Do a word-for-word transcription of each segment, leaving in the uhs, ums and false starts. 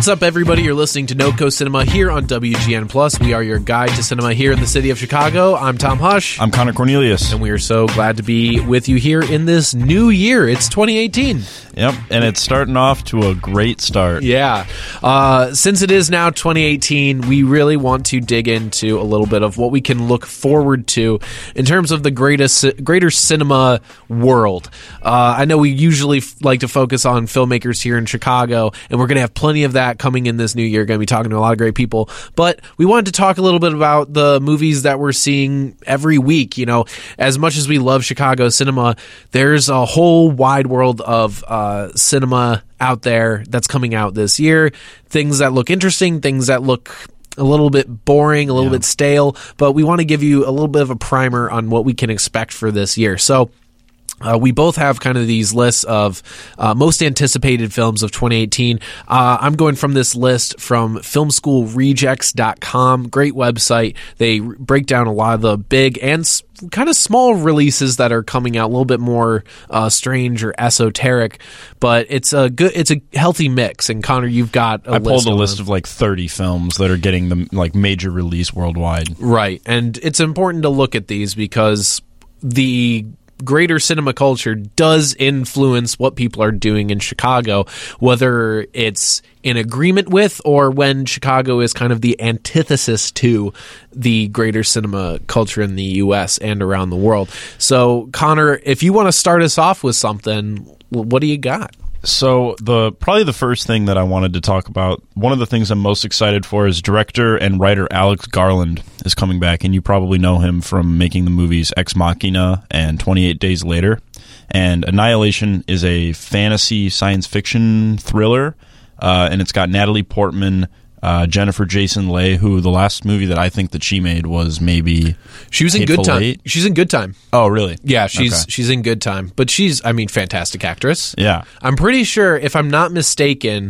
What's up, everybody? You're listening to NoCo Cinema here on W G N Plus. We are your guide to cinema here in the city of Chicago. I'm Tom Hush. I'm Connor Cornelius. And we are so glad to be with you here in this new year. It's twenty eighteen. Yep, and it's starting off to a great start. Yeah. Uh, since it is now twenty eighteen, we really want to dig into a little bit of what we can look forward to in terms of the greatest, greater cinema world. Uh, I know we usually f- like to focus on filmmakers here in Chicago, and we're going to have plenty of that coming in this new year. Going to be talking to a lot of great people, but we wanted to talk a little bit about the movies that we're seeing every week. You know, as much as we love Chicago cinema, there's a whole wide world of uh, cinema out there that's coming out this year. Things that look interesting, things that look a little bit boring, a little yeah. bit stale, but we want to give you a little bit of a primer on what we can expect for this year. So Uh, we both have kind of these lists of uh, most anticipated films of twenty eighteen. Uh, I'm going from this list from film school rejects dot com. Great website. They r- break down a lot of the big and s- kind of small releases that are coming out, a little bit more uh, strange or esoteric, but it's a good, it's a healthy mix. And Connor, you've got a I list pulled a on list of like thirty films that are getting the like major release worldwide. Right, and it's important to look at these because the greater cinema culture does influence what people are doing in Chicago, whether it's in agreement with or when Chicago is kind of the antithesis to the greater cinema culture in the U S and around the world. So, Connor, if you want to start us off with something, what do you got? So the probably the first thing that I wanted to talk about, one of the things I'm most excited for is director and writer Alex Garland is coming back, and you probably know him from making the movies Ex Machina and twenty-eight days later. And Annihilation is a fantasy science fiction thriller, uh, and it's got Natalie Portman, uh, Jennifer Jason Leigh, who the last movie that I think that she made was maybe she was in Hateful Good Time. Eight. She's in Good Time. Oh, really? Yeah, she's Okay. she's in Good Time, but she's I mean, fantastic actress. Yeah, I'm pretty sure, if I'm not mistaken,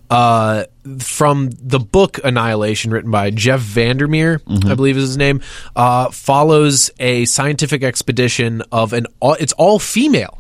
uh, from the book Annihilation, written by Jeff Vandermeer, mm-hmm. I believe is his name, uh, follows a scientific expedition of an all, it's all female.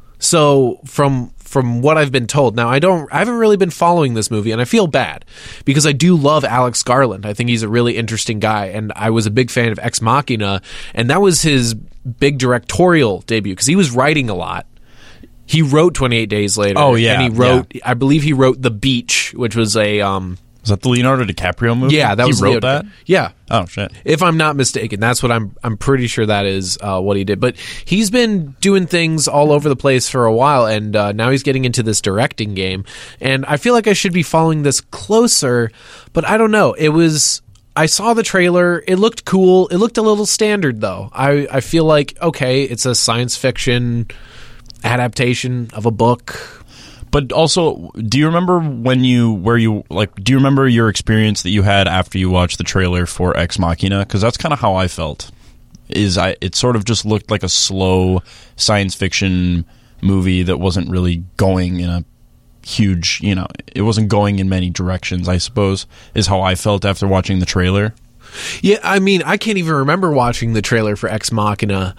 So from from what I've been told, now I don't I haven't really been following this movie, and I feel bad because I do love Alex Garland. I think he's a really interesting guy, and I was a big fan of Ex Machina, and that was his big directorial debut because he was writing a lot. He wrote twenty-eight days later. Oh, yeah, and he wrote yeah. I believe he wrote The Beach, which was a um was that the Leonardo DiCaprio movie? yeah, that he was wrote Leonardo. that. Yeah. Oh shit! If I'm not mistaken, that's what I'm. I'm pretty sure that is uh, what he did. But he's been doing things all over the place for a while, and uh, now he's getting into this directing game. And I feel like I should be following this closer, but I don't know. It was. I saw the trailer. It looked cool. It looked a little standard, though. I I feel like okay, it's a science fiction adaptation of a book. But also, do you remember when you, where you, like, do you remember your experience that you had after you watched the trailer for Ex Machina? Because that's kind of how I felt. Is I, it sort of just looked like a slow science fiction movie that wasn't really going in a huge, you know, it wasn't going in many directions, I suppose, is how I felt after watching the trailer. Yeah, I mean, I can't even remember watching the trailer for Ex Machina.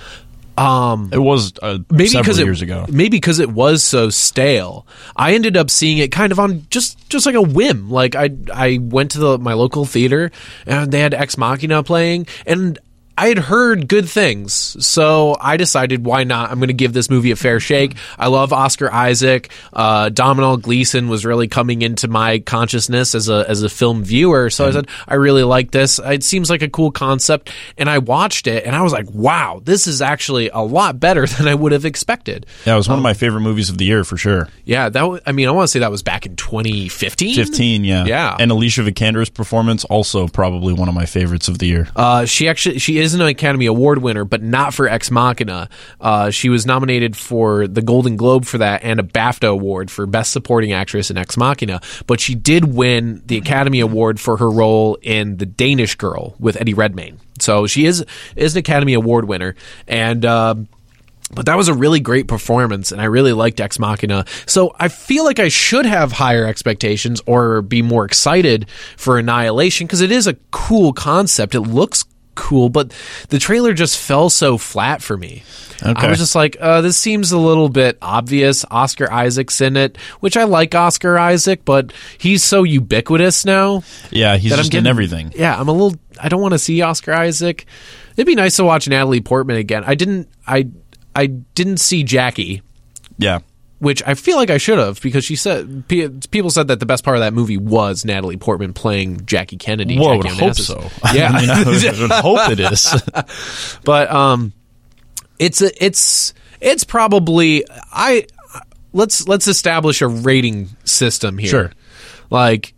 Um, it was uh, maybe several it, years ago. Maybe because it was so stale. I ended up seeing it kind of on just, just like a whim. Like I I went to the, my local theater and they had Ex Machina playing, and I had heard good things, so I decided, why not? I'm going to give this movie a fair shake. I love Oscar Isaac. Uh, Domhnall Gleeson was really coming into my consciousness as a as a film viewer, so I said, I really like this. It seems like a cool concept, and I watched it, and I was like, wow, this is actually a lot better than I would have expected. Yeah, it was one um, of my favorite movies of the year, for sure. Yeah, that. W- I mean, I want to say that was back in twenty fifteen? fifteen, yeah. Yeah. And Alicia Vikander's performance, also probably one of my favorites of the year. Uh, she actually, she is an Academy Award winner, but not for Ex Machina. Uh, she was nominated for the Golden Globe for that and a BAFTA award for Best Supporting Actress in Ex Machina. But she did win the Academy Award for her role in The Danish Girl with Eddie Redmayne. So she is is an Academy Award winner, and. Uh, But that was a really great performance, and I really liked Ex Machina. So I feel like I should have higher expectations or be more excited for Annihilation, because it is a cool concept. It looks cool, but the trailer just fell so flat for me. Okay. I was just like, uh, this seems a little bit obvious. Oscar Isaac's in it, which I like Oscar Isaac, but he's so ubiquitous now. Yeah, he's that just I'm getting, in everything. Yeah, I'm a little. I don't want to see Oscar Isaac. It'd be nice to watch Natalie Portman again. I didn't. I I didn't see Jackie. Yeah. Which I feel like I should have, because she said people said that the best part of that movie was Natalie Portman playing Jackie Kennedy. Well, Jackie I would hope Onassis. so. Yeah, I, mean, I, would, I would hope it is. But um, it's a, it's it's probably I let's let's establish a rating system here. Sure. Like,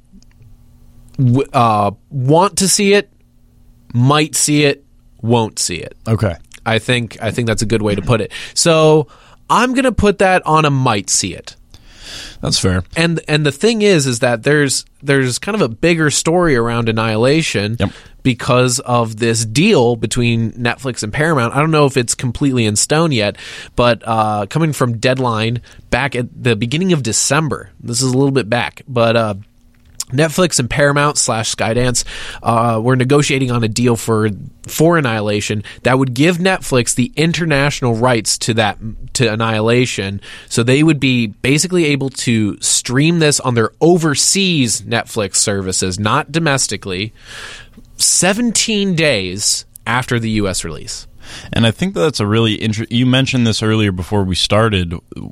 w- uh, want to see it, might see it, won't see it. Okay. I think I think that's a good way to put it. So I'm going to put that on a might see it. That's fair. And and the thing is is that there's there's kind of a bigger story around Annihilation Yep. because of this deal between Netflix and Paramount. I don't know if it's completely in stone yet, but uh, coming from Deadline back at the beginning of December, this is a little bit back, but uh, Netflix and Paramount slash Skydance uh, were negotiating on a deal for for Annihilation that would give Netflix the international rights to that to Annihilation, so they would be basically able to stream this on their overseas Netflix services, not domestically, seventeen days after the U S release. And I think that's a really interesting. You mentioned this earlier before we started.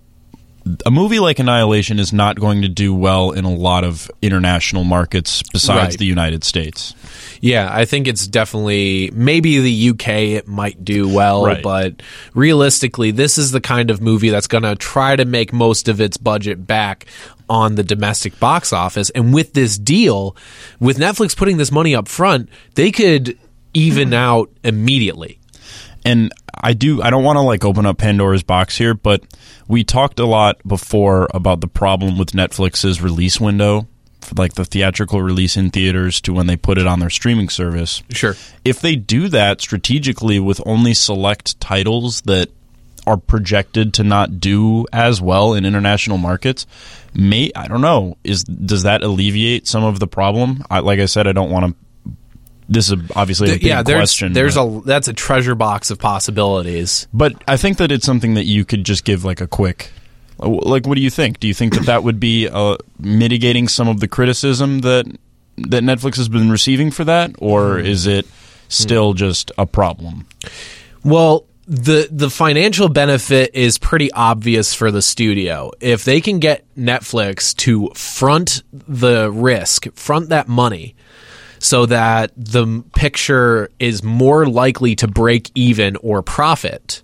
A movie like Annihilation is not going to do well in a lot of international markets besides Right. the United States. Yeah, I think it's definitely, maybe the U K it might do well, Right. but realistically, this is the kind of movie that's going to try to make most of its budget back on the domestic box office. And with this deal, with Netflix putting this money up front, they could even out immediately. And I do I don't want to like open up Pandora's box here, but we talked a lot before about the problem with Netflix's release window, for like the theatrical release in theaters to when they put it on their streaming service. Sure. If they do that strategically with only select titles that are projected to not do as well in international markets, may I don't know, is does that alleviate some of the problem? I, like I said, I don't want to. This is obviously a big yeah, there's, question. There's but, a that's a treasure box of possibilities. but I think that it's something that you could just give like a quick. Like, what do you think? Do you think that that would be uh, mitigating some of the criticism that that Netflix has been receiving for that, or is it still just a problem? Well, the the financial benefit is pretty obvious for the studio. If they can get Netflix to front the risk, front that money, so that the picture is more likely to break even or profit,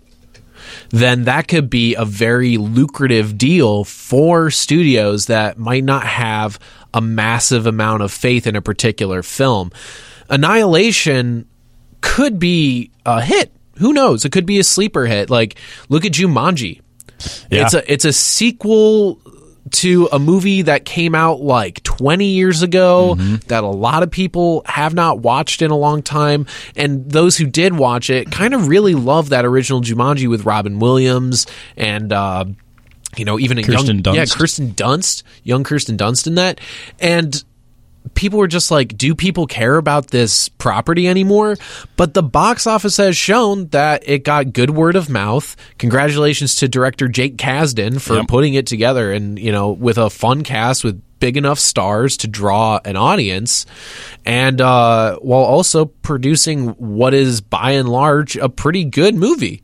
then that could be a very lucrative deal for studios that might not have a massive amount of faith in a particular film. Annihilation could be a hit. Who knows? It could be a sleeper hit. Like, look at Jumanji. Yeah. It's a it's a sequel to a movie that came out like twenty years ago mm-hmm. that a lot of people have not watched in a long time, and those who did watch it kind of really love that original Jumanji with Robin Williams and uh, you know, even a Kirsten young Dunst. yeah Kirsten Dunst, young Kirsten Dunst in that, and people were just like, do people care about this property anymore? But the box office has shown that it got good word of mouth. Congratulations to director Jake Kasdan for yep. putting it together, and, you know, with a fun cast with big enough stars to draw an audience, and uh, while also producing what is by and large a pretty good movie.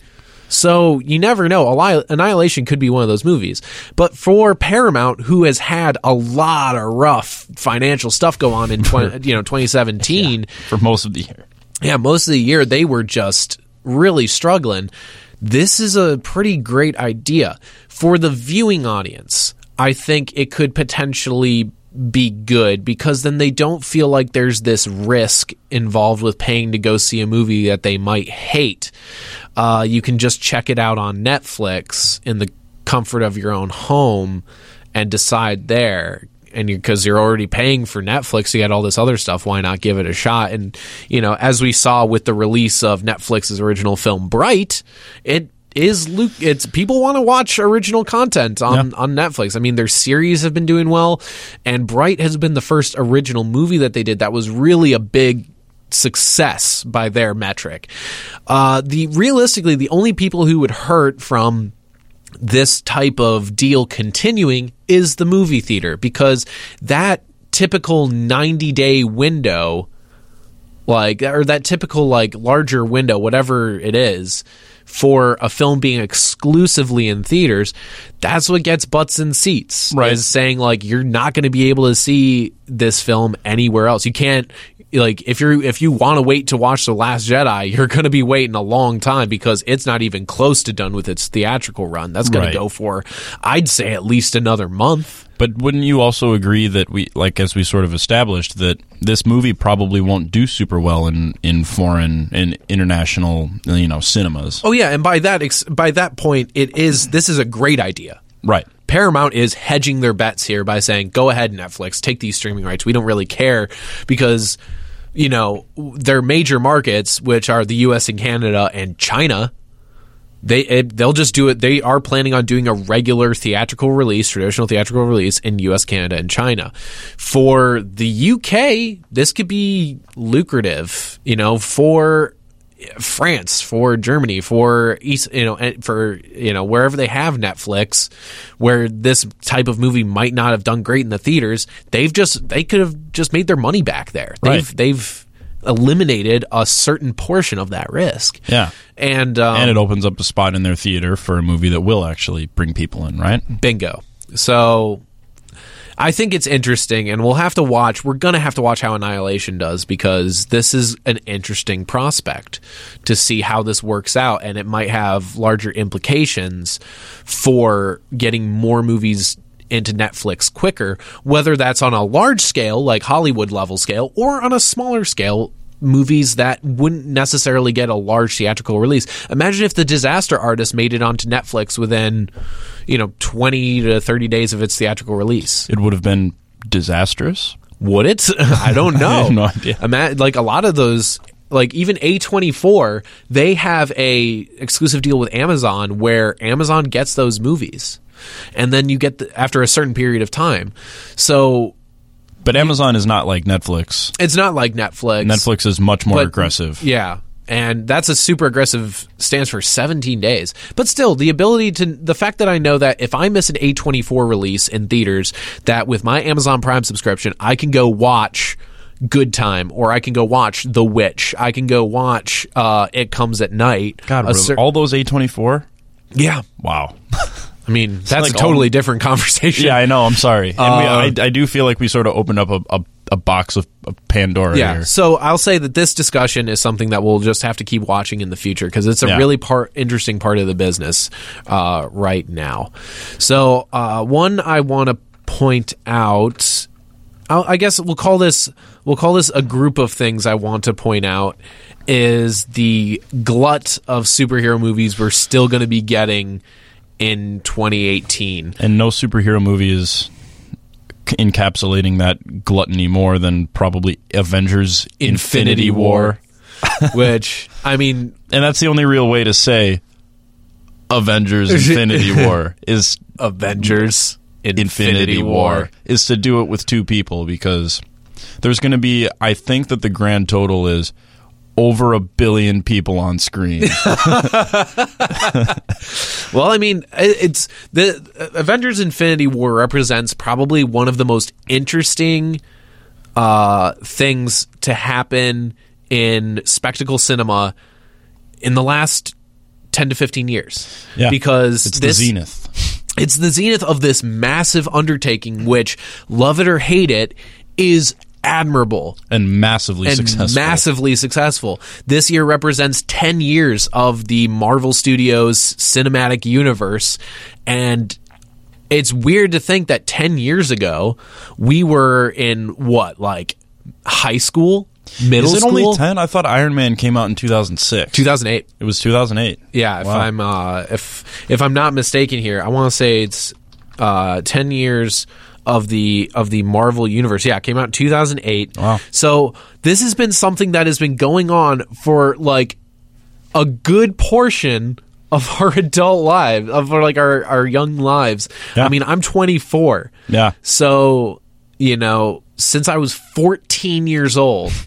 So you never know. Annihilation could be one of those movies. But for Paramount, who has had a lot of rough financial stuff go on in twenty, you know, twenty seventeen, yeah, for most of the year, yeah, most of the year they were just really struggling. This is a pretty great idea for the viewing audience. I think it could potentially be good because then they don't feel like there's this risk involved with paying to go see a movie that they might hate. Uh, you can just check it out on Netflix in the comfort of your own home and decide there. And because you're, you're already paying for Netflix, you got all this other stuff. Why not give it a shot? And, you know, as we saw with the release of Netflix's original film Bright, it is it's people want to watch original content on, yeah. on Netflix. I mean, their series have been doing well, and Bright has been the first original movie that they did that was really a big success by their metric. Uh, the realistically, the only people who would hurt from this type of deal continuing is the movie theater, because that typical ninety day window, like, or that typical like larger window, whatever it is, for a film being exclusively in theaters, that's what gets butts in seats. Right. Is saying like you're not going to be able to see this film anywhere else. You can't, like, if you're if you want to wait to watch The Last Jedi, you're going to be waiting a long time because it's not even close to done with its theatrical run. That's going Right. to go for, I'd say, at least another month. But wouldn't you also agree that we, like, as we sort of established, that this movie probably won't do super well in, in foreign and international, you know, cinemas? Oh yeah, and by that ex- by that point, it is this is a great idea. Right. Paramount is hedging their bets here by saying, "Go ahead, Netflix, take these streaming rights. We don't really care," because, you know, their major markets, which are the U S and Canada and China, they it, they'll just do it. They are planning on doing a regular theatrical release, traditional theatrical release in U S, Canada, and China. For the U K, this could be lucrative, you know, for France, for Germany, for East, you know, for, you know, wherever they have Netflix, where this type of movie might not have done great in the theaters. They've just they could have just made their money back there. They've Right. they've eliminated a certain portion of that risk. Yeah. And um, And it opens up a spot in their theater for a movie that will actually bring people in, right? bingo. So I think it's interesting, and we'll have to watch. We're going to have to watch how Annihilation does, because this is an interesting prospect to see how this works out, and it might have larger implications for getting more movies into Netflix quicker, whether that's on a large scale, like Hollywood level scale, or on a smaller scale, movies that wouldn't necessarily get a large theatrical release. Imagine if The Disaster Artist made it onto Netflix within, you know, twenty to thirty days of its theatrical release. It would have been disastrous. Would it? I don't know. I have no idea. Ima- like a lot of those, like even A twenty-four, they have a exclusive deal with Amazon where Amazon gets those movies. And then you get the, after a certain period of time. So But Amazon is not like Netflix. it's not like Netflix. Netflix is much more But- aggressive. Yeah. And that's a super aggressive stance for seventeen days. But still, the ability to, the fact that I know that if I miss an A twenty-four release in theaters, that with my Amazon Prime subscription, I can go watch Good Time, or I can go watch The Witch. I can go watch uh, It Comes at Night. God, A really? cer- all those A twenty-four? yeah. Wow. I mean, that's like a totally all- different conversation. Yeah, I know. I'm sorry. And we, Uh, I, I do feel like we sort of opened up a, a, a box of, of Pandora Yeah, here. so I'll say that this discussion is something that we'll just have to keep watching in the future, because it's a Yeah. really part interesting part of the business uh, right now. So uh, one I want to point out, I'll, I guess we'll call this we'll call this a group of things I want to point out, is the glut of superhero movies we're still going to be getting in twenty eighteen. And no superhero movie is c- encapsulating that gluttony more than probably Avengers Infinity, War. Which, I mean, And that's the only real way to say Avengers Infinity War is Avengers Infinity, Infinity War. War is to do it with two people, because there's going to be, I think that the grand total is over a billion people on screen. Well, I mean, it- it's the uh, Avengers Infinity War represents probably one of the most interesting uh, things to happen in spectacle cinema in the last ten to fifteen years. Yeah, because it's this, the zenith. It's the zenith of this massive undertaking, which, love it or hate it, is admirable And massively and successful. massively successful. This year represents ten years of the Marvel Studios cinematic universe, and it's weird to think that ten years ago we were in what, like high school, middle Is it school? only ten? I thought Iron Man came out in two thousand six. two thousand eight. It was two thousand eight. Yeah, if Wow. I'm uh, if if I'm not mistaken here, I want to say it's uh, ten years of the of the Marvel universe. Yeah, it came out in two thousand eight. Wow. So this has been something that has been going on for like a good portion of our adult lives, of our, like our our young lives. Yeah. I mean, I'm twenty-four. Yeah. So, you know, since I was fourteen years old,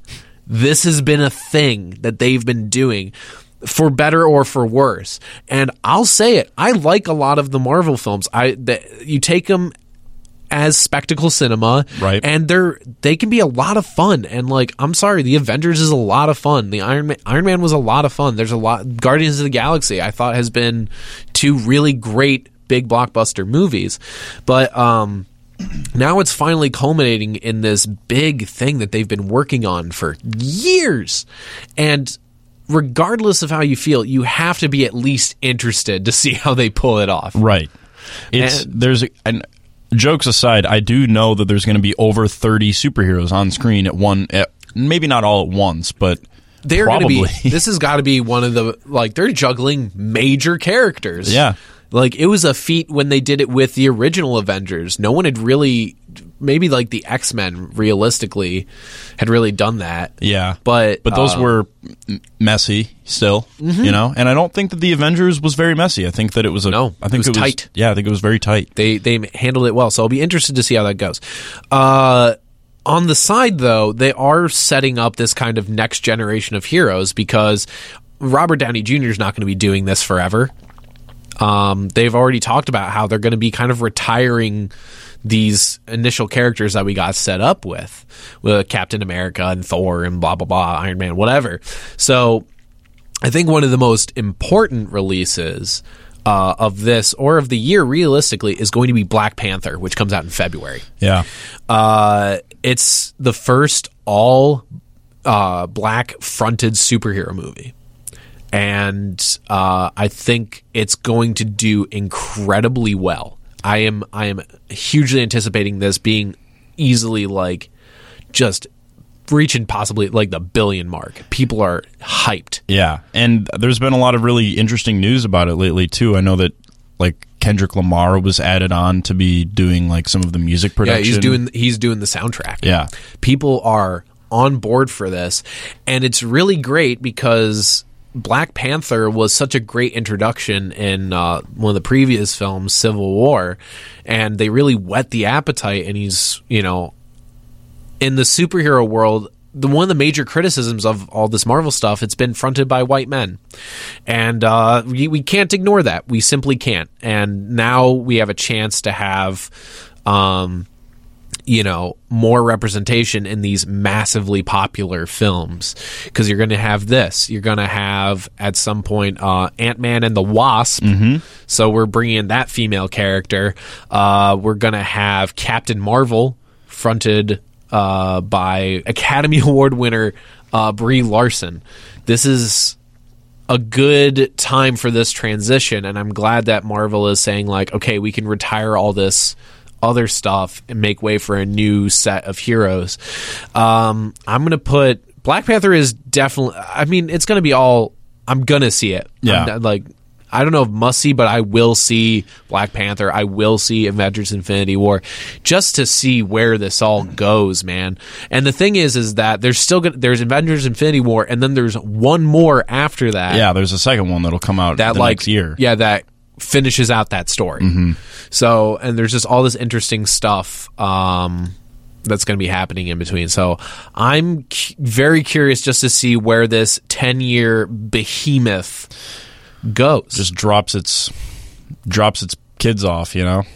this has been a thing that they've been doing, for better or for worse. And I'll say it, I like a lot of the Marvel films. I the, you take them as spectacle cinema, right? And they're they can be a lot of fun. And like, I'm sorry, the Avengers is a lot of fun. The Iron Man, Iron Man was a lot of fun. There's a lot. Guardians of the Galaxy, I thought, has been two really great big blockbuster movies, but um, now it's finally culminating in this big thing that they've been working on for years. And regardless of how you feel, you have to be at least interested to see how they pull it off. Right. It's and, there's a, and jokes aside, I do know that there's going to be over thirty superheroes on screen at one, at, maybe not all at once, but they're going to probably. be. This has got to be one of the like they're juggling major characters. Yeah. Like, it was a feat when they did it with the original Avengers. No one had really, maybe like the X-Men, realistically, had really done that. Yeah. But but those uh, were messy still, mm-hmm. you know? And I don't think that the Avengers was very messy. I think that it was a... No, I think it was tight. Yeah, I think it was very tight. They, they handled it well, so I'll be interested to see how that goes. Uh... On the side, though, they are setting up this kind of next generation of heroes because Robert Downey Junior is not going to be doing this forever. Um, they've already talked about how they're going to be kind of retiring these initial characters that we got set up with, with Captain America and Thor and blah, blah, blah, Iron Man, whatever. So I think one of the most important releases uh, of this or of the year, realistically, is going to be Black Panther, which comes out in February. Yeah. Uh, it's the first all uh, black fronted superhero movie. And uh, I think it's going to do incredibly well. I am I am hugely anticipating this being easily like just reaching possibly like the billion mark. People are hyped. Yeah, and there's been a lot of really interesting news about it lately too. I know that like Kendrick Lamar was added on to be doing like some of the music production. Yeah, he's doing he's doing the soundtrack. Yeah, people are on board for this, and it's really great because Black Panther was such a great introduction in uh, one of the previous films, Civil War, and they really whet the appetite. And he's, you know, in the superhero world, the one of the major criticisms of all this Marvel stuff, it's been fronted by white men, and uh, we we can't ignore that. We simply can't. And now we have a chance to have, um, you know, more representation in these massively popular films, because you're going to have this. You're going to have at some point uh, Ant-Man and the Wasp. Mm-hmm. So we're bringing in that female character. Uh, we're going to have Captain Marvel, fronted uh, by Academy Award winner uh, Brie Larson. This is a good time for this transition, and I'm glad that Marvel is saying like, okay, we can retire all this other stuff and make way for a new set of heroes. Um, I'm going to put Black Panther is definitely, I mean, it's going to be all, I'm going to see it. Yeah. I'm, like, I don't know if must see, but I will see Black Panther. I will see Avengers Infinity War just to see where this all goes, man. And the thing is, is that there's still gonna, there's Avengers Infinity War, and then there's one more after that. Yeah, there's a second one that'll come out that the like, next year. Yeah, that finishes out that story. Mm-hmm. So, and there's just all this interesting stuff um, that's going to be happening in between. So I'm c- very curious just to see where this ten-year behemoth goes. Just drops its drops its kids off, you know.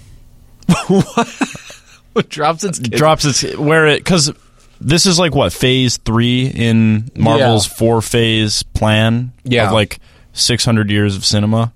What drops its kids? Drops its where it because this is like what phase three in Marvel's Yeah. four phase plan Yeah. of like six hundred years of cinema.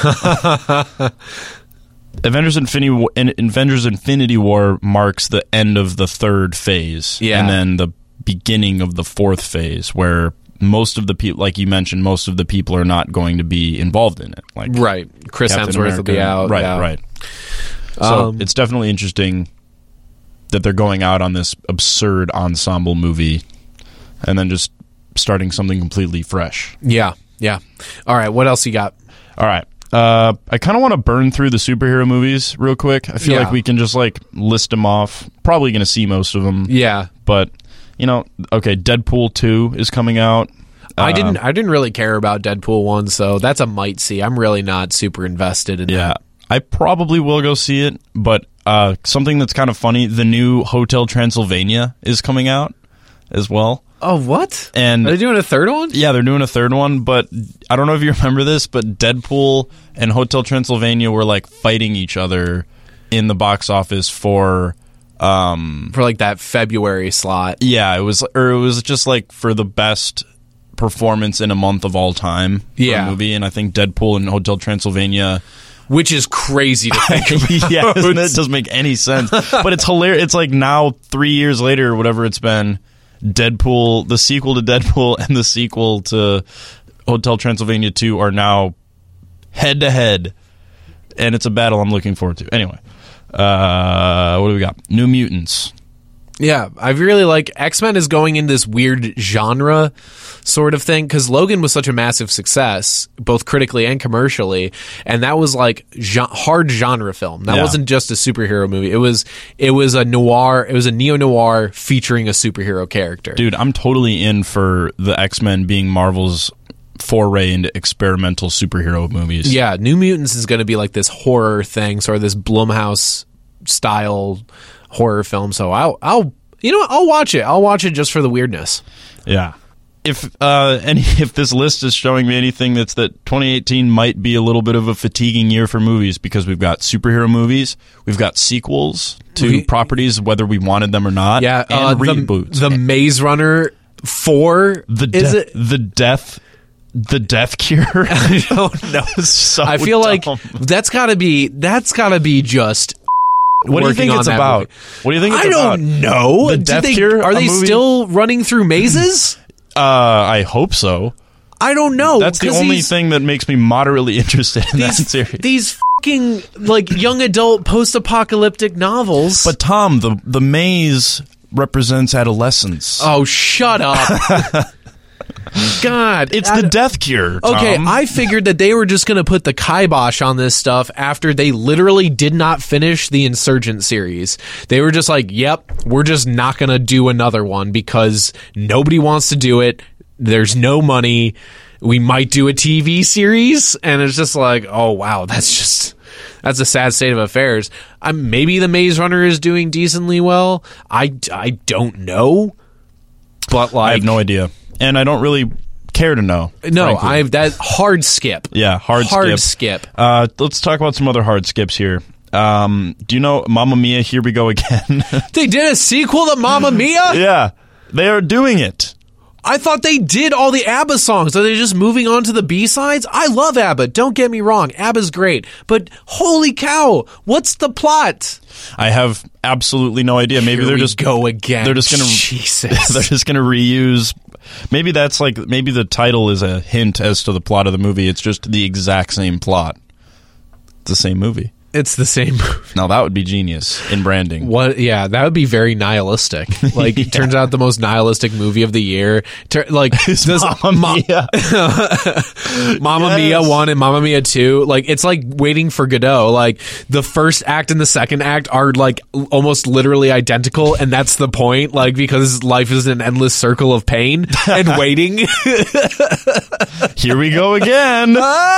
Avengers Infinity War, Avengers Infinity War marks the end of the third phase, Yeah. and then the beginning of the fourth phase, where most of the people, like you mentioned, most of the people are not going to be involved in it. Like Right. Chris Captain Hemsworth will be America. out. Right, yeah. right. So Um, it's definitely interesting that they're going out on this absurd ensemble movie and then just starting something completely fresh. Yeah. Yeah. All right. What else you got? All right. Uh, I kind of want to burn through the superhero movies real quick. I feel Yeah. like we can just like list them off. Probably going to see most of them. Yeah. But, you know, okay, Deadpool two is coming out. I Uh, didn't. I didn't really care about Deadpool one, so that's a might see. I'm really not super invested in Yeah. that. I probably will go see it, but uh, something that's kind of funny, the new Hotel Transylvania is coming out as well. Oh, what? And are they doing a third one? Yeah, they're doing a third one, but I don't know if you remember this, but Deadpool and Hotel Transylvania were like fighting each other in the box office for um for like that February slot. Yeah, it was or it was just like for the best performance in a month of all time for yeah. a movie, and I think Deadpool and Hotel Transylvania, which is crazy to think about. Yeah, isn't it? It doesn't make any sense. But it's hilarious. It's like now three years later or whatever it's been, Deadpool, the sequel to Deadpool and the sequel to Hotel Transylvania two are now head to head, and it's a battle I'm looking forward to. Anyway, uh, what do we got? New Mutants. Yeah, I really like X-Men is going in this weird genre sort of thing because Logan was such a massive success, both critically and commercially, and that was like gen- hard genre film. That yeah. wasn't just a superhero movie. It was it was a noir. It was a neo-noir featuring a superhero character. Dude, I'm totally in for the X-Men being Marvel's foray into experimental superhero movies. Yeah, New Mutants is going to be like this horror thing, sort of this Blumhouse style horror film. So I'll, I'll, you know, what? I'll watch it. I'll watch it just for the weirdness. Yeah. If uh, any, if this list is showing me anything, that's that twenty eighteen might be a little bit of a fatiguing year for movies because we've got superhero movies, we've got sequels to we, properties, whether we wanted them or not. Yeah, and uh, reboots. The, the Maze Runner four. The is de- it the death. The Death Cure. I don't know. So I feel dumb. like that's gotta be. That's gotta be just. What do you think it's about? Movie. What do you think it's I about? I don't know. The Do Death they, Cure? Are they movie? still running through mazes? uh, I hope so. I don't know. That's the only these, thing that makes me moderately interested in these, that series. These fucking like young adult post-apocalyptic novels. But Tom, the the maze represents adolescence. Oh, shut up. God, it's I, the Death Cure, Tom. Okay, I figured that they were just going to put the kibosh on this stuff after they literally did not finish the Insurgent series. They were just like, yep, we're just not going to do another one because nobody wants to do it. There's no money. We might do a T V series. And it's just like, oh, wow, that's just... That's a sad state of affairs. Um, maybe the Maze Runner is doing decently well. I, I don't know. But like... I have no idea. And I don't really care to know. No, frankly. I've that hard skip. Yeah, hard, hard skip. skip. Uh, let's talk about some other hard skips here. Um, do you know Mamma Mia, Here We Go Again? They did a sequel to Mamma Mia? Yeah, they are doing it. I thought they did all the ABBA songs. Are they just moving on to the B-sides? I love ABBA. Don't get me wrong. ABBA's great. But holy cow, what's the plot? I have absolutely no idea. Maybe Here they're we just go again. They're just gonna Jesus. They're just gonna reuse. Maybe that's like maybe the title is a hint as to the plot of the movie. It's just the exact same plot. It's the same movie. It's the same movie. Now that would be genius in branding. What? Yeah, that would be very nihilistic. Like, yeah. It turns out the most nihilistic movie of the year. Tur- like, It's does Mamma Ma- Mia. Mamma Yes. Mia one and Mamma Mia two. Like, it's like Waiting for Godot. Like, the first act and the second act are like l- almost literally identical, and that's the point. Like, because life is an endless circle of pain and waiting. Here we go again.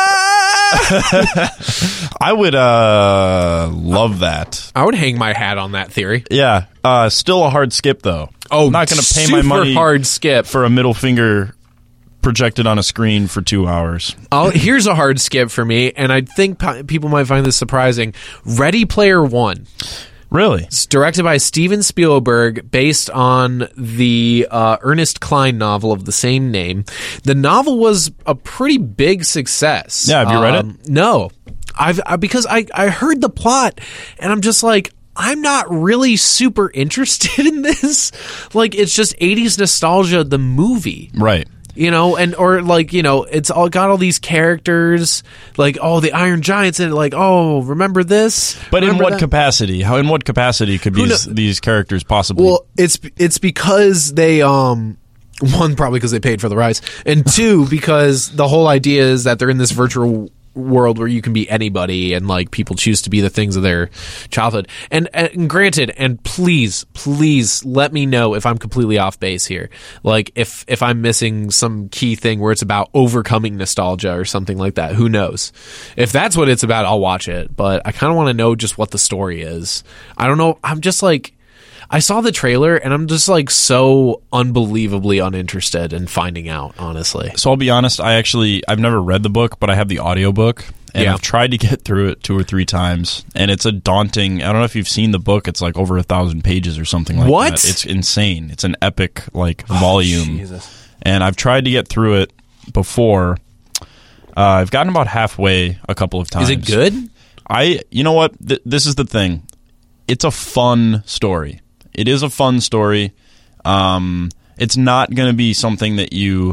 I would uh, love that. I would hang my hat on that theory. Yeah. Uh, still a hard skip, though. Oh, I'm not going to pay my super money hard skip. for a middle finger projected on a screen for two hours. I'll, here's a hard skip for me, and I think p- people might find this surprising. Ready Player One. Really? It's directed by Steven Spielberg, based on the uh, Ernest Cline novel of the same name. The novel was a pretty big success. Yeah, have you read Um, it? No. I've I, because I, I heard the plot, and I'm just like, I'm not really super interested in this. Like, it's just eighties nostalgia, the movie. Right. You know, and or like, you know, it's all got all these characters, like, oh, the Iron Giants, and like, oh, remember this? But remember in what that? capacity? How in what capacity could Who these kno- these characters possibly? Well, it's it's because they um one, probably because they paid for the rights, and two, because the whole idea is that they're in this virtual world where you can be anybody, and like people choose to be the things of their childhood. And, and granted, and please, please let me know if I'm completely off base here. Like if if I'm missing some key thing where it's about overcoming nostalgia or something like that. Who knows? If that's what it's about, I'll watch it. But I kind of want to know just what the story is. I don't know. I'm just like, I saw the trailer and I'm just like so unbelievably uninterested in finding out, honestly. So I'll be honest, I actually I've never read the book, but I have the audiobook. And Yeah. I've tried to get through it two or three times, and it's a daunting. I don't know if you've seen the book. It's like over a thousand pages or something like What? that. It's insane. It's an epic like volume, Jesus. and I've tried to get through it before. Uh, I've gotten about halfway a couple of times. Is it good? I, you know what? Th- this is the thing. It's a fun story. It is a fun story. Um, it's not going to be something that you.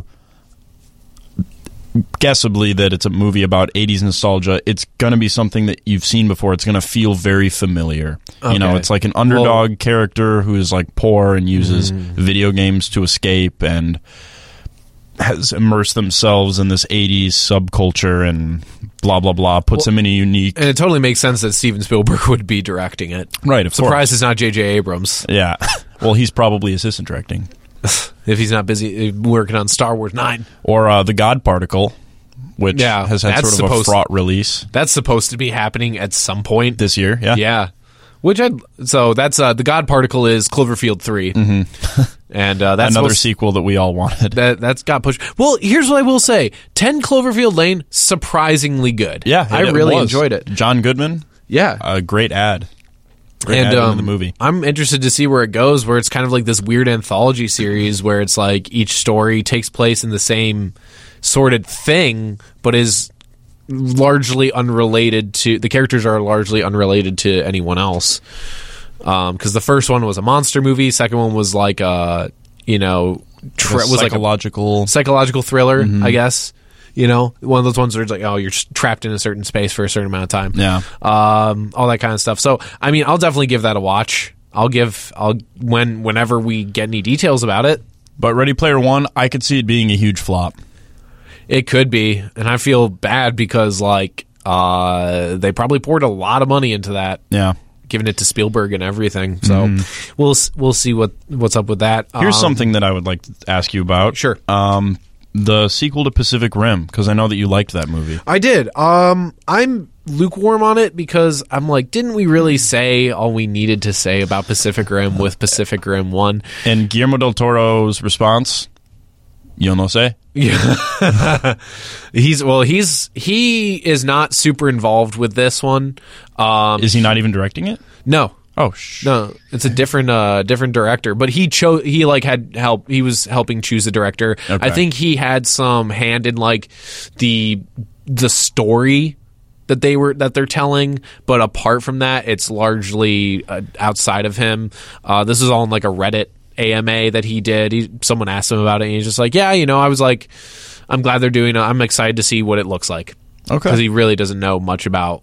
Guessably that it's a movie about eighties nostalgia. It's going to be something that you've seen before. It's going to feel very familiar. You know, Okay. it's like an underdog Well- character who is like poor and uses video games to escape and has immersed themselves in this eighties subculture and blah, blah, blah. Puts them in a unique... And it totally makes sense that Steven Spielberg would be directing it. Right, of course. Surprised it's not J J Abrams. Yeah. Well, he's probably assistant directing. If he's not busy working on Star Wars nine. Or uh, The God Particle, which Yeah, has had that's sort of a supposed- fraught release That's supposed to be happening at some point. this year. Yeah. Yeah. Which I so that's uh the God Particle is Cloverfield three. Mm-hmm. And uh that's Another supposed- sequel that we all wanted. that that's got pushed. Well, here's what I will say. ten Cloverfield Lane, surprisingly good. Yeah, I it really was. enjoyed it. John Goodman, Yeah. a great ad. Great and ad um, into the movie. I'm interested to see where it goes, where it's kind of like this weird anthology series where it's like each story takes place in the same sordid thing, but is largely unrelated to the characters are largely unrelated to anyone else. Um, because the first one was a monster movie, second one was like a you know tra- was like a psychological. psychological thriller, I guess. You know, one of those ones where it's like, oh, you're just trapped in a certain space for a certain amount of time. Yeah. Um, all that kind of stuff. So, I mean, I'll definitely give that a watch. I'll give, I'll, when, whenever we get any details about it, But Ready Player One, I could see it being a huge flop. it could be. And I feel bad because, like, uh, they probably poured a lot of money into that, Yeah. giving it to Spielberg and everything. So we'll, s- we'll see what, what's up with that. Here's Um, something that I would like to ask you about. Sure. Um, the sequel to Pacific Rim, because I know that you liked that movie. I did. Um, I'm lukewarm on it because I'm like, didn't we really say all we needed to say about Pacific Rim with Pacific Rim one? And Guillermo del Toro's response, yo no sé. Yeah. he's well, he's he is not super involved with this one. Um, Is he not even directing it? no. Oh, sh- No, it's a different uh different director, but he chose he like had help he was helping choose the director. Okay. I think he had some hand in like the the story that they were that they're telling, but apart from that, it's largely uh, outside of him. Uh this is all in like a Reddit A M A that he did. He someone asked him about it and he's just like, "Yeah, you know, I was like I'm glad they're doing it. I'm excited to see what it looks like." Okay. Cuz he really doesn't know much about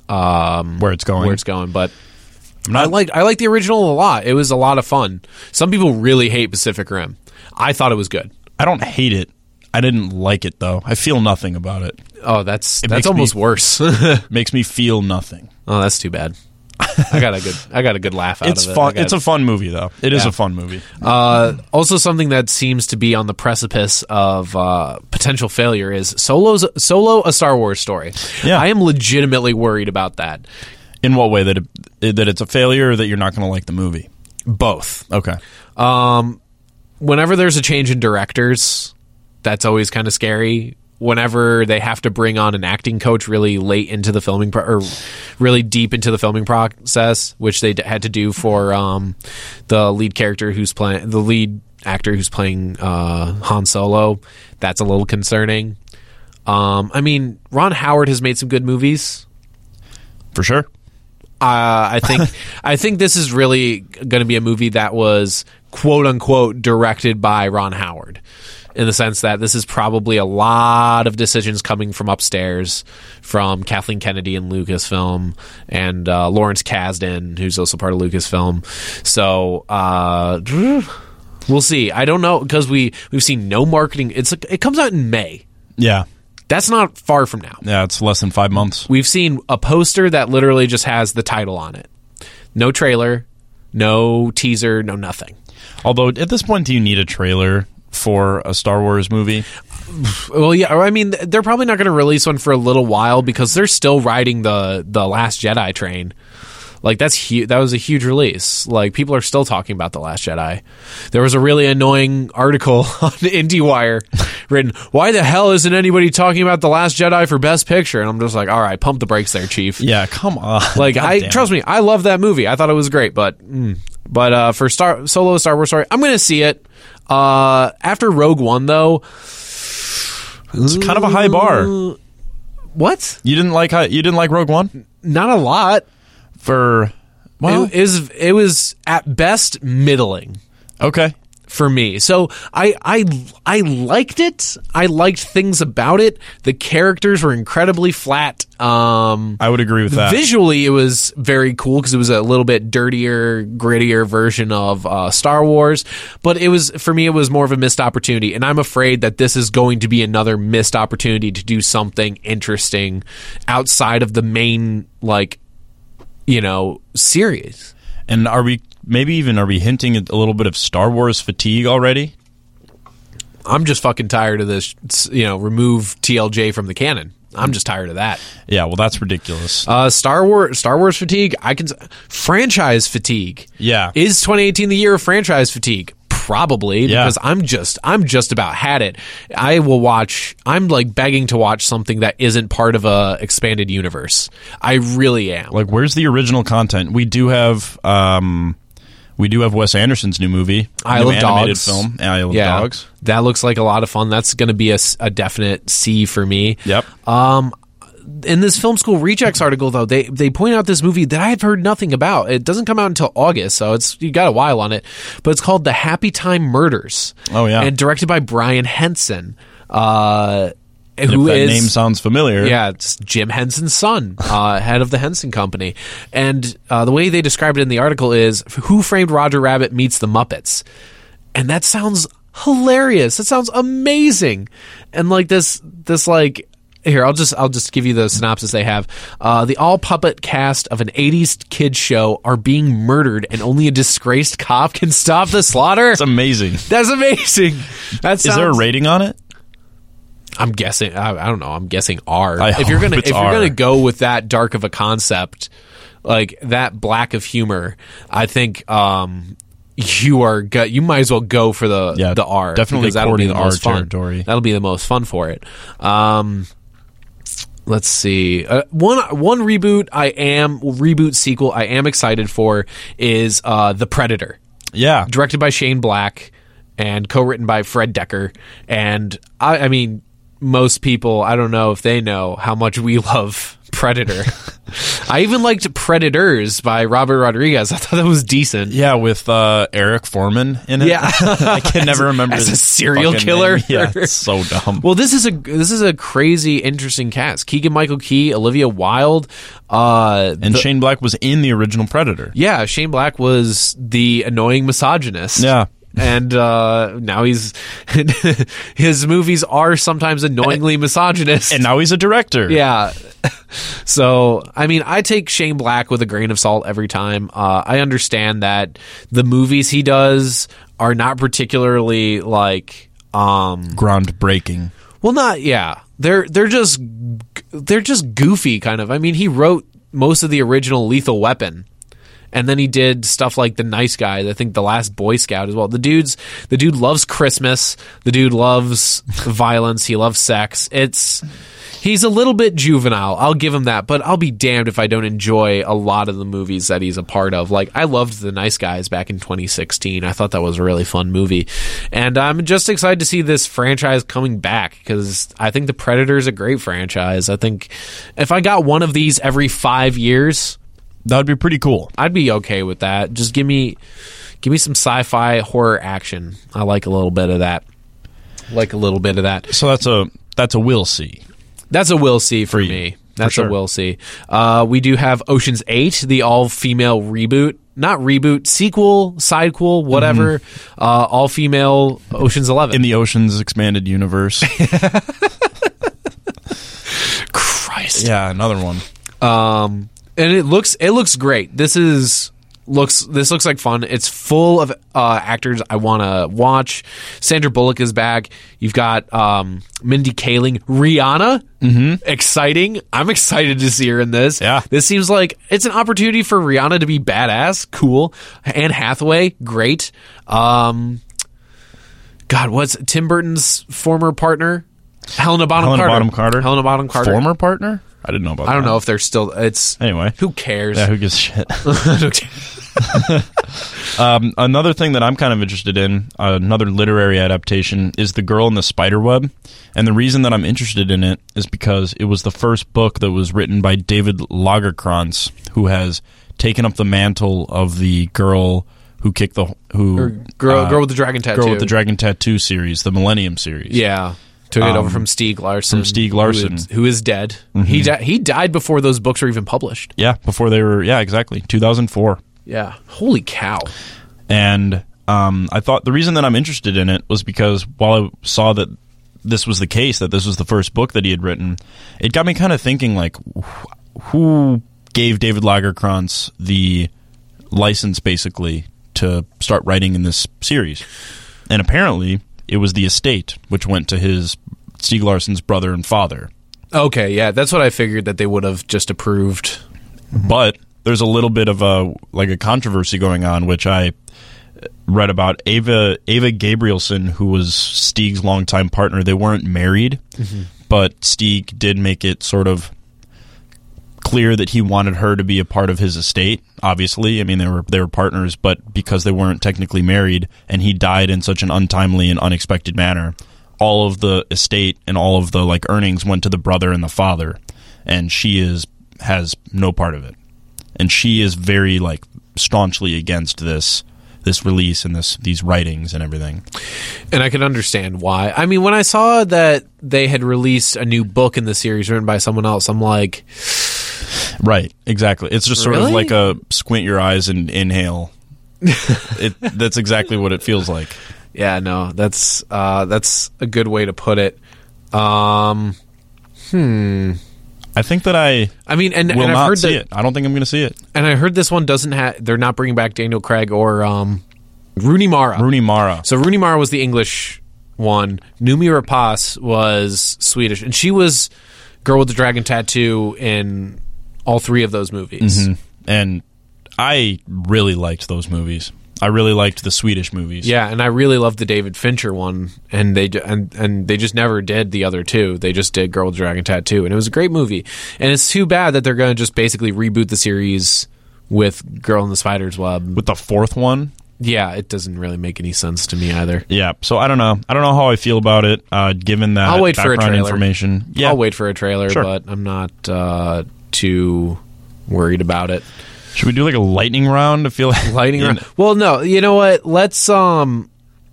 um Where it's going. where it's going, but I'm not- I liked I liked the original a lot. It was a lot of fun. Some people really hate Pacific Rim. I thought it was good. I don't hate it. I didn't like it, though. I feel nothing about it. Oh, that's It that's makes almost me- worse. oh, Makes me feel nothing. that's too bad. I got a good I got a good laugh out It's of it. fun. I got- It's a fun movie, though. It is Yeah. a fun movie. uh, also something that seems to be on the precipice of uh, potential failure is Solo's Solo a Star Wars story. Yeah. I am legitimately worried about that. In what way? That it, that it's a failure, or that you're not going to like the movie? Both. Okay. Whenever there's a change in directors, that's always kind of scary. Whenever they have to bring on an acting coach really late into the filming pro- or really deep into the filming process, which they d- had to do for um, the lead character who's playing the lead actor who's playing uh, Han Solo, that's a little concerning. Um, I mean, Ron Howard has made some good movies. For sure. Uh, I think I think this is really going to be a movie that was quote unquote directed by Ron Howard, in the sense that this is probably a lot of decisions coming from upstairs from Kathleen Kennedy and Lucasfilm and uh, Lawrence Kasdan, who's also part of Lucasfilm. So uh, we'll see. I don't know because we we've seen no marketing. It's it comes out in May. Yeah. That's not far from now. Yeah, it's less than five months. We've seen a poster that literally just has the title on it. No trailer, no teaser, no nothing. Although, at this point, do you need a trailer for a Star Wars movie? Well, yeah, I mean, they're probably not going to release one for a little while because they're still riding the, the Last Jedi train. Like that's hu- that was a huge release. Like people are still talking about The Last Jedi. There was a really annoying article on IndieWire written, "Why the hell isn't anybody talking about The Last Jedi for Best Picture?" And I'm just like, all right, pump the brakes there, Chief. Yeah, come on. Like God I damn. trust me, I love that movie. I thought it was great, but mm. but uh, for Star Solo Star Wars Story, I'm going to see it. Uh, after Rogue One, though, it's kind of a high bar. What? You didn't like how, you didn't like Rogue One? Not a lot. For well, It is it was at best middling okay. for me. So I I I liked it. I liked things about it. The characters were incredibly flat. Um, I would agree with that. Visually, it was very cool because it was a little bit dirtier, grittier version of uh, Star Wars. But it was, for me, it was more of a missed opportunity. And I'm afraid that this is going to be another missed opportunity to do something interesting outside of the main, like, you know, series. And are we maybe even are we hinting at a little bit of Star Wars fatigue already? I'm just fucking tired of this, you know, remove T L J from the canon. I'm just tired of that. Yeah, well, that's ridiculous. Uh, Star Wars, Star Wars fatigue. I can franchise fatigue. Yeah. Is twenty eighteen the year of franchise fatigue? Probably, Yeah. because I'm just I'm just about had it. I will watch. I'm like begging to watch something that isn't part of a expanded universe. I really am. Like, where's the original content? We do have, um, we do have Wes Anderson's new movie, Isle new of animated Dogs. film, Isle of yeah, Dogs. that looks like a lot of fun. That's going to be a, s- a definite C for me. Yep. Um, in this Film School Rejects article, though, they they point out this movie that I've heard nothing about. It doesn't come out until August, so it's you got a while on it. But it's called The Happy Time Murders. Oh, yeah. And directed by Brian Henson, uh, And who if that is name sounds familiar, yeah, it's Jim Henson's son, uh, head of the Henson Company. And uh, the way they described it in the article is Who Framed Roger Rabbit meets the Muppets. And that sounds hilarious. That sounds amazing. And like this, this like, here, I'll just I'll just give you the synopsis they have. Uh, the all-puppet cast of an eighties kids show are being murdered, and only a disgraced cop can stop the slaughter. it's amazing. That's amazing. That Is there a sounds- rating on it? I'm guessing. I, I don't know. I'm guessing R. I if you're hope gonna it's if you're R. gonna go with that dark of a concept, like that black of humor, I think um, you are. Go, you might as well go for the Yeah, the R. definitely because that'll be the courting most R fun. territory. That'll be the most fun for it. Um, let's see. Uh, one one reboot I am reboot sequel I am excited for is uh, The Predator, Yeah. directed by Shane Black and co-written by Fred Decker. And I, I mean, most people, I don't know if they know how much we love Predator. I even liked Predators by Robert Rodriguez. I thought that was decent. Yeah, with uh, Eric Foreman in it. Yeah. I can never remember as a his serial fucking killer. name. Yeah, it's so dumb. Well, this is a this is a crazy, interesting cast. Keegan-Michael Key, Olivia Wilde, uh, and the- Shane Black was in the original Predator. yeah, Shane Black was the annoying misogynist. Yeah. And uh, now he's his movies are sometimes annoyingly misogynist. And now he's a director. yeah. So, I mean, I take Shane Black with a grain of salt every time. Uh, I understand that the movies he does are not particularly like um Groundbreaking. well not yeah. They're they're just they're just goofy kind of. I mean, he wrote most of the original Lethal Weapon. And then he did stuff like The Nice Guys. I think The Last Boy Scout as well. The dude's the dude loves Christmas. The dude loves violence. He loves sex. It's he's a little bit juvenile. I'll give him that. But I'll be damned if I don't enjoy a lot of the movies that he's a part of. Like I loved The Nice Guys back in twenty sixteen. I thought that was a really fun movie. And I'm just excited to see this franchise coming back because I think The Predator is a great franchise. I think if I got one of these every five years. That would be pretty cool. I'd be okay with that. Just give me give me some sci-fi horror action. I like a little bit of that. Like a little bit of that. So that's a that's a will see. That's a will see for, For you. me. That's sure. a will see. Uh, we do have Ocean's eight, the all-female reboot. Not reboot, sequel, sidequel, whatever. Mm-hmm. Uh, all-female Ocean's eleven. In the Ocean's expanded universe. Christ. Yeah, another one. Um, and it looks it looks great. This is looks this looks like fun. It's full of uh, actors I want to watch. Sandra Bullock is back. You've got um, Mindy Kaling, Rihanna. Mm-hmm. Exciting! I'm excited to see her in this. Yeah, this seems like it's an opportunity for Rihanna to be badass. Cool. Anne Hathaway, great. Um, God, what's Tim Burton's former partner? Helena Bonham Helena Carter. Bonham Carter. Helena Bonham Carter. Former partner? I didn't know about that. I don't know if they're still. It's anyway. Who cares? Yeah, who gives a shit? um, another thing that I'm kind of interested in, uh, another literary adaptation, is The Girl in the Spiderweb. And the reason that I'm interested in it is because it was the first book that was written by David Lagerkrantz, who has taken up the mantle of the girl who kicked the who or girl, uh, girl with the dragon tattoo. Girl with the Dragon Tattoo series, the Millennium series. Yeah. Took it Um, over from Stieg Larsson. from Stieg Larsson. Who is, who is dead. Mm-hmm. He, di- he died before those books were even published. Yeah, before they were, yeah, exactly, two thousand four. Yeah. Holy cow. And um, I thought the reason that I'm interested in it was because while I saw that this was the case, that this was the first book that he had written, it got me kind of thinking, like, wh- who gave David Lagerkrantz the license, basically, to start writing in this series? And apparently, it was the estate, which went to his Stieg Larsson's brother and father. Okay, yeah, that's what I figured, that they would have just approved. But there's a little bit of a like a controversy going on, which I read about. Ava Ava Gabrielson, who was Stieg's longtime partner, they weren't married, mm-hmm. but Stieg did make it sort of clear that he wanted her to be a part of his estate. Obviously, I mean, they were they were partners, but because they weren't technically married, and he died in such an untimely and unexpected manner, all of the estate and all of the like earnings went to the brother and the father, and she is has no part of it, and she is very like staunchly against this this release and this these writings and everything. And I can understand why. I mean, when I saw that they had released a new book in the series written by someone else, I'm like, right, exactly. It's just sort really? of like a squint your eyes and inhale. it, that's exactly what it feels like. Yeah, no, that's uh, that's a good way to put it. Um, hmm. I think that I. I mean, and, will and I've not heard see that, it. I don't think I'm going to see it. And I heard this one doesn't have. They're not bringing back Daniel Craig or um, Rooney Mara. Rooney Mara. So Rooney Mara was the English one. Noomi Rapace was Swedish, and she was Girl with the Dragon Tattoo in all three of those movies. Mm-hmm. And I really liked those movies. I really liked the Swedish movies. Yeah, and I really loved the David Fincher one, and they and and they just never did the other two. They just did Girl with the Dragon Tattoo, and it was a great movie. And it's too bad that they're going to just basically reboot the series with Girl in the Spider's Web. With the fourth one? Yeah, it doesn't really make any sense to me either. Yeah, so I don't know. I don't know how I feel about it, uh, given that I'll wait for a background trailer. information. Yeah. I'll wait for a trailer, Sure. but I'm not uh, too worried about it. Should we do like a lightning round? I feel like Lightning round. Well, no. You know what? Let's um.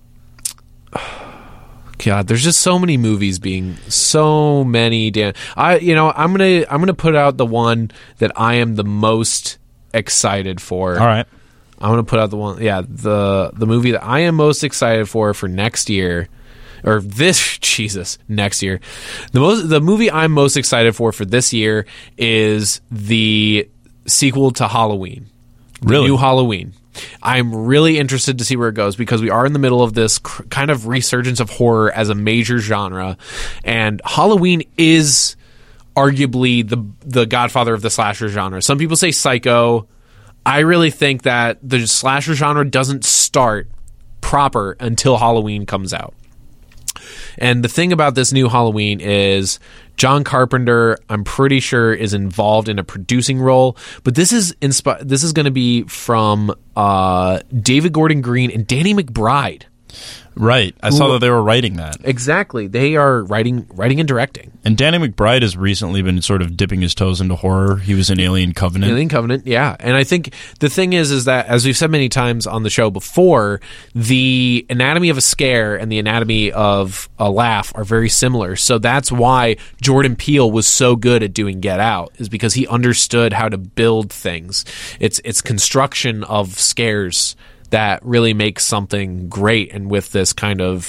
God, there's just so many movies being so many damn. I you know I'm gonna I'm gonna put out the one that I am the most excited for. All right. I'm gonna put out the one. Yeah, the the movie that I am most excited for for next year. Or this Jesus next year, the most the movie I'm most excited for for this year is the sequel to Halloween, the Really? new Halloween. I'm really interested to see where it goes because we are in the middle of this cr- kind of resurgence of horror as a major genre, and Halloween is arguably the the godfather of the slasher genre. Some people say Psycho. I really think that the slasher genre doesn't start proper until Halloween comes out. And the thing about this new Halloween is John Carpenter, I'm pretty sure, is involved in a producing role. But this is inspi- This is going to be from uh, David Gordon Green and Danny McBride. Right. I saw that they were writing that. Exactly. They are writing writing and directing. And Danny McBride has recently been sort of dipping his toes into horror. He was in Alien Covenant. Alien Covenant, yeah. And I think the thing is, is that, as we've said many times on the show before, the anatomy of a scare and the anatomy of a laugh are very similar. So that's why Jordan Peele was so good at doing Get Out, is because he understood how to build things. It's it's construction of scares that really makes something great, and with this kind of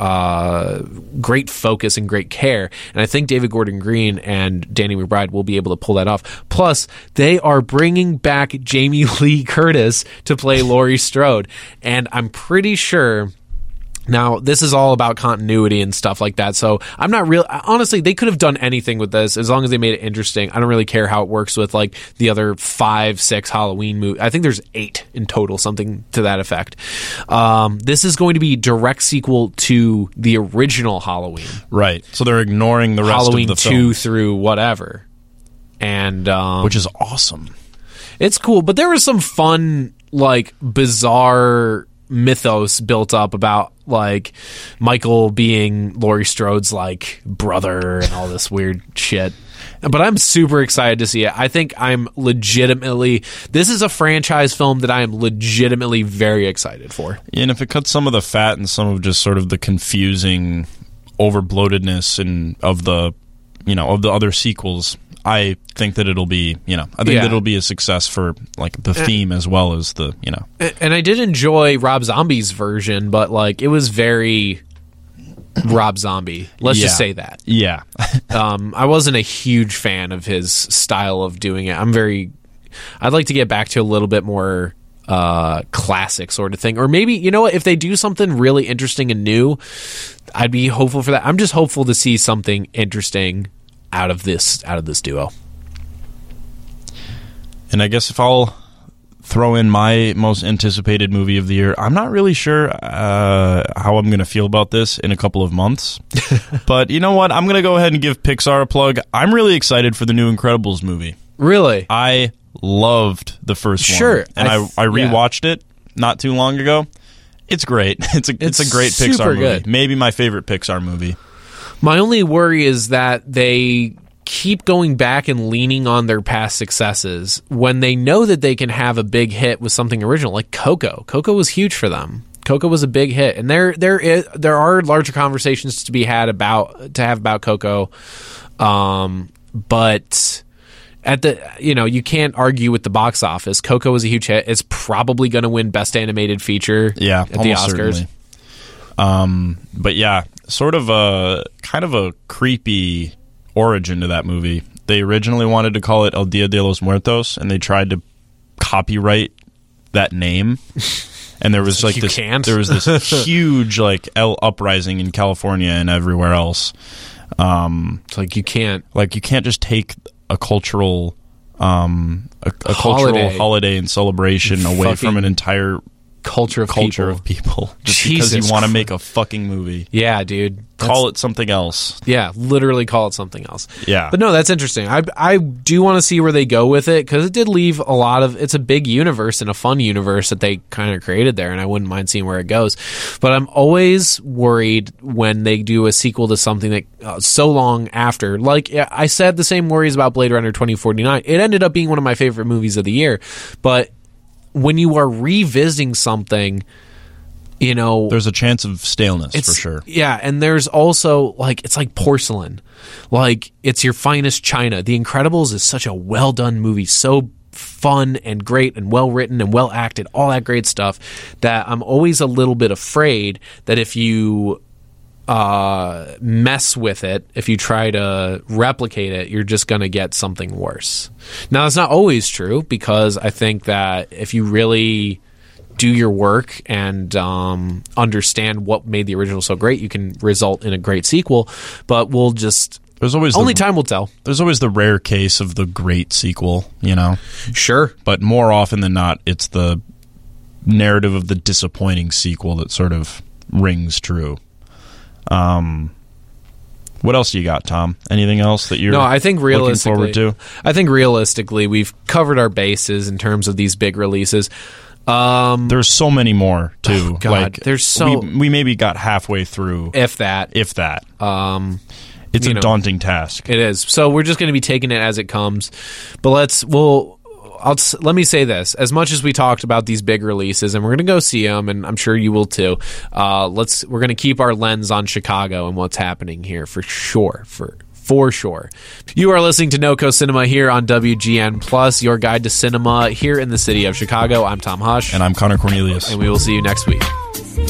uh, great focus and great care. And I think David Gordon Green and Danny McBride will be able to pull that off. Plus, they are bringing back Jamie Lee Curtis to play Laurie Strode. And I'm pretty sure... Now, this is all about continuity and stuff like that, so I'm not real. Honestly, they could have done anything with this as long as they made it interesting. I don't really care how it works with like the other five, six Halloween movies. I think there's eight in total, something to that effect. Um, this is going to be direct sequel to the original Halloween, right? So they're ignoring the rest Halloween of the two films. Through whatever, and um, which is awesome. It's cool, but there was some fun, like bizarre mythos built up about like Michael being Laurie Strode's like brother and all this weird shit. But I'm super excited to see it. I think I'm legitimately this is a franchise film that I am legitimately very excited for. Yeah, and if it cuts some of the fat and some of just sort of the confusing over bloatedness and of the you know of the other sequels, I think that it'll be, you know, I think yeah. that it'll be a success for like the theme as well as the, you know. And I did enjoy Rob Zombie's version, but like it was very Rob Zombie. Let's yeah. just say that. Yeah. um, I wasn't a huge fan of his style of doing it. I'm very, I'd like to get back to a little bit more uh, classic sort of thing. Or maybe, you know what, if they do something really interesting and new, I'd be hopeful for that. I'm just hopeful to see something interesting out of this out of this duo. And I guess if I'll throw in my most anticipated movie of the year, I'm not really sure uh, how I'm going to feel about this in a couple of months. But you know what? I'm going to go ahead and give Pixar a plug. I'm really excited for the new Incredibles movie. Really? I loved the first sure. one. And I, I, I rewatched yeah. it not too long ago. It's great. It's a, it's, it's a great Pixar movie. Good. Maybe my favorite Pixar movie. My only worry is that they keep going back and leaning on their past successes when they know that they can have a big hit with something original, like Coco. Coco was huge for them. Coco was a big hit, and there there is, there are larger conversations to be had about to have about Coco, um, but at the you know you can't argue with the box office. Coco was a huge hit. It's probably going to win Best Animated Feature. Yeah, at the Oscars. Certainly. Um, but yeah, sort of a kind of a creepy origin to that movie. They originally wanted to call it El Dia de los Muertos, and they tried to copyright that name. And there was like you this, can't. there was this huge like L uprising in California and everywhere else. Um, it's like you can't, like you can't just take a cultural, um, a, a holiday. cultural holiday and celebration away Fucking from an entire culture of culture people. of people just Jesus because you want to make a fucking movie. Yeah, dude. Call it something else. Yeah, literally call it something else. Yeah. But no, that's interesting. I I do want to see where they go with it because it did leave a lot of... It's a big universe and a fun universe that they kind of created there, and I wouldn't mind seeing where it goes. But I'm always worried when they do a sequel to something that uh, so long after. Like, I said the same worries about Blade Runner twenty forty-nine. It ended up being one of my favorite movies of the year. But when you are revisiting something... You know, there's a chance of staleness for sure. Yeah, and there's also like it's like porcelain, like it's your finest china. The Incredibles is such a well done movie, so fun and great and well written and well acted, all that great stuff. That I'm always a little bit afraid that if you uh, mess with it, if you try to replicate it, you're just going to get something worse. Now, it's not always true because I think that if you really do your work and um, understand what made the original so great, you can result in a great sequel. But we'll just there's always only the, time will tell. There's always the rare case of the great sequel, you know. Sure, but more often than not, it's the narrative of the disappointing sequel that sort of rings true. Um, what else do you got, Tom? Anything else that you're no? I think realistically, looking forward to? I think realistically, we've covered our bases in terms of these big releases. Um, there's so many more too. Oh God, like there's so we, we maybe got halfway through, if that, if that. Um, it's a know, daunting task. It is. So we're just going to be taking it as it comes. But let's. We'll. I'll let me say this: as much as we talked about these big releases, and we're going to go see them, and I'm sure you will too. Uh, let's. We're going to keep our lens on Chicago and what's happening here for sure. For. For sure. You are listening to NoCo Cinema here on W G N Plus, your guide to cinema here in the city of Chicago. I'm Tom Hush. And I'm Connor Cornelius. And we will see you next week.